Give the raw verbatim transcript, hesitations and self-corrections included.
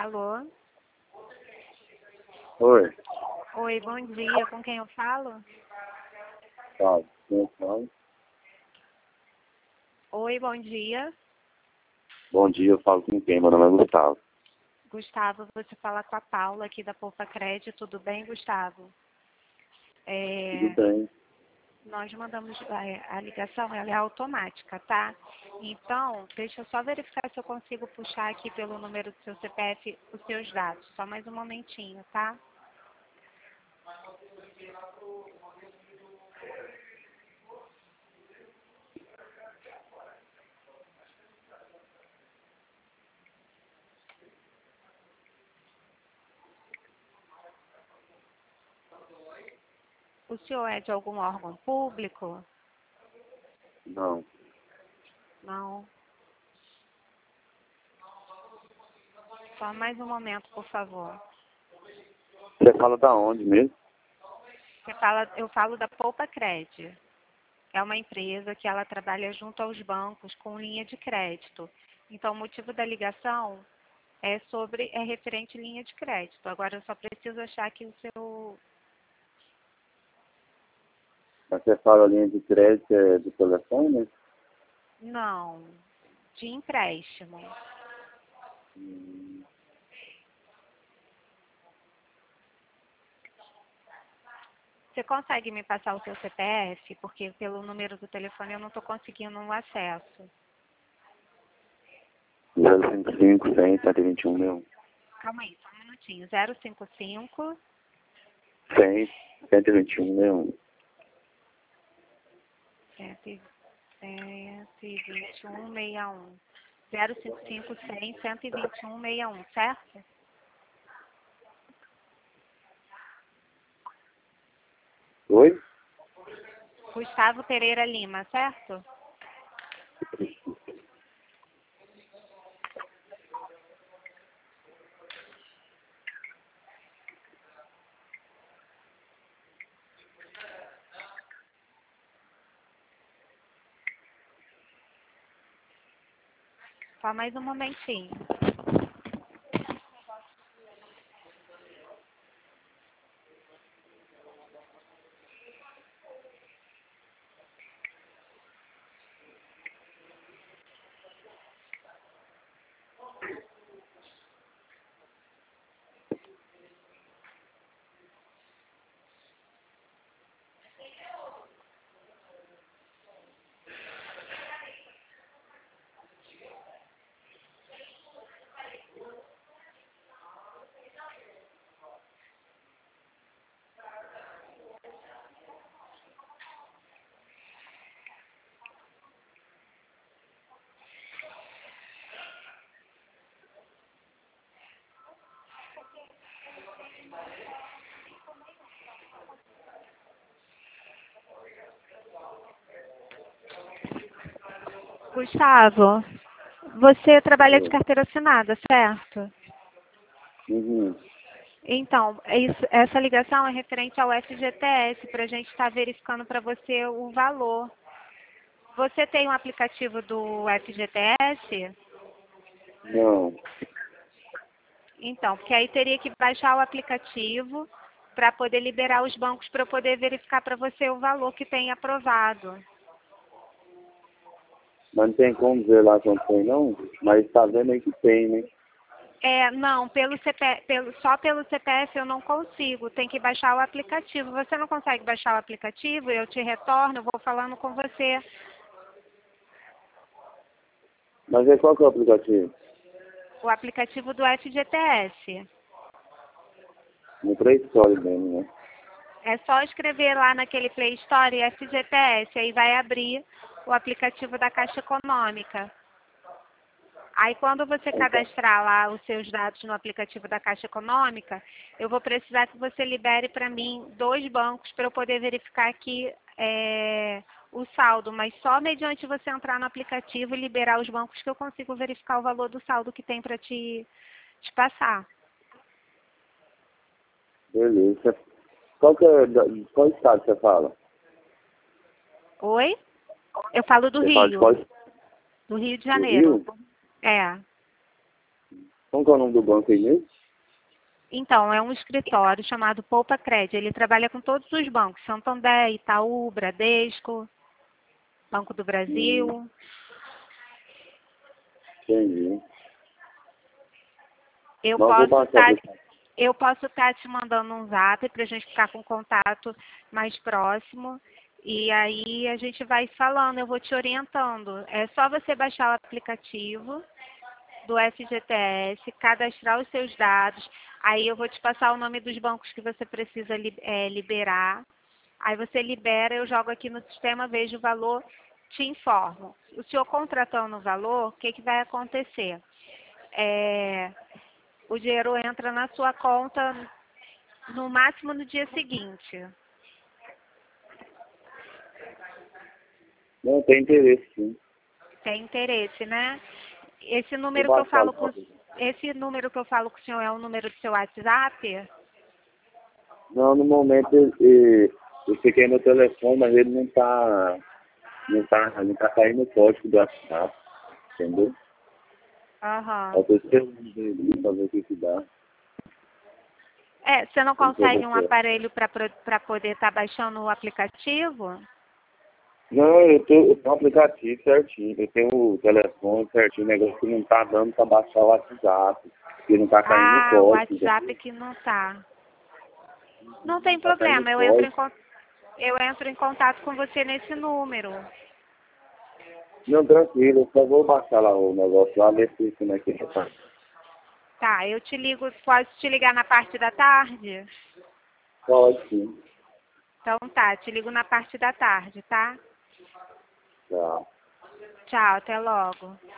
Alô? Oi. Oi, bom dia. Com quem eu falo? Tá, quem fala? Oi, bom dia. Bom dia, eu falo com quem? Meu nome é Gustavo. Gustavo, você fala com a Paula aqui da Poupa Crédito. Tudo bem, Gustavo? Tudo É, bem? nós mandamos a, a ligação, ela é automática, tá? Então, deixa eu só verificar se eu consigo puxar aqui pelo número do seu C P F os seus dados. Só mais um momentinho, tá? O senhor é de algum órgão público? Não. Não. Só mais um momento, por favor. Você fala da onde mesmo? Você fala, eu falo da Poupa Crédito. É uma empresa que ela trabalha junto aos bancos com linha de crédito. Então, o motivo da ligação é sobre é referente à linha de crédito. Agora, eu só preciso achar aqui o seu... Mas você fala a linha de crédito é do telefone, né? Não, de empréstimo. Hum, Você consegue me passar o seu C P F? Porque pelo número do telefone eu não estou conseguindo o acesso. zero cinco cinco, cem, cento e vinte e um, meu. Calma aí, só um minutinho. zero cinco cinco, cem, cento e vinte e um, meu. cento e vinte e um, sessenta e um. zero cinco cinco, cem, cento e vinte e um, sessenta e um, certo? Oi? Gustavo Pereira Lima, certo? Só mais um momentinho. Gustavo, você trabalha de Oi. carteira assinada, certo? Uhum. Então, isso- essa ligação é referente ao F G T S, para a gente estar verificando para você o valor. Você tem um aplicativo do F G T S? Não. Então, porque aí teria que baixar o aplicativo para poder liberar os bancos para eu poder verificar para você o valor que tem aprovado. Mas não tem como ver lá quanto tem, não? Mas tá vendo aí que tem, né? É, não, pelo C P, pelo, só pelo C P F eu não consigo, tem que baixar o aplicativo. Você não consegue baixar o aplicativo? Eu te retorno, eu vou falando com você. Mas é qual que é o aplicativo? O aplicativo do F G T S. No Play Store mesmo, né? É só escrever lá naquele Play Store F G T S, aí vai abrir o aplicativo da Caixa Econômica. Aí quando você Então, cadastrar lá os seus dados no aplicativo da Caixa Econômica, eu vou precisar que você libere para mim dois bancos para eu poder verificar aqui é, o saldo, mas só mediante você entrar no aplicativo e liberar os bancos que eu consigo verificar o valor do saldo que tem para te, te passar. beleza. Qual que é, da- qual estado você fala? Oi? Eu falo do Você fala de Rio, qual do Rio de do Janeiro. Rio? É. Como que é o nome do banco aí mesmo? Então, é um escritório chamado Poupa Cred. Ele trabalha com todos os bancos. Santander, Itaú, Bradesco, Banco do Brasil. Hum, entendi. Eu Mas eu vou posso passar estar pra... eu posso estar te mandando um zap para a gente ficar com contato mais próximo. E aí a gente vai falando, eu vou te orientando. É só você baixar o aplicativo do F G T S, cadastrar os seus dados. Aí eu vou te passar o nome dos bancos que você precisa li- é, liberar. Aí você libera, eu jogo aqui no sistema, vejo o valor, te informo. O senhor contratando o valor, o que, que vai acontecer? É, o dinheiro entra na sua conta no máximo no dia seguinte. Não, tem interesse, sim. Tem interesse, né? Esse Vou número que eu baixar falo o com esse número que eu falo com o senhor é o número do seu WhatsApp? Não, no momento eu, eu, eu fiquei no telefone, mas ele não tá. Não tá, não tá caindo o código do WhatsApp, entendeu? Aham. Eu tô esperando ele pra ver o que que dá. É, você não Como que eu consegue vou um ter. aparelho para poder estar baixando o aplicativo? Não, eu tô, eu tenho um aplicativo certinho, eu tenho o telefone certinho, o negócio que não tá dando pra baixar o WhatsApp, porque não tá caindo o Ah, o código, WhatsApp entendeu? que não tá. Não tem Tá caindo o problema, eu entro em, código. con- eu entro em contato com você nesse número. Não, tranquilo, eu só vou baixar lá o negócio lá, ver se como é que tá. Tá, eu te ligo, posso te ligar na parte da tarde? Pode sim. Então tá, te ligo na parte da tarde, tá? Tá. Tchau, até logo.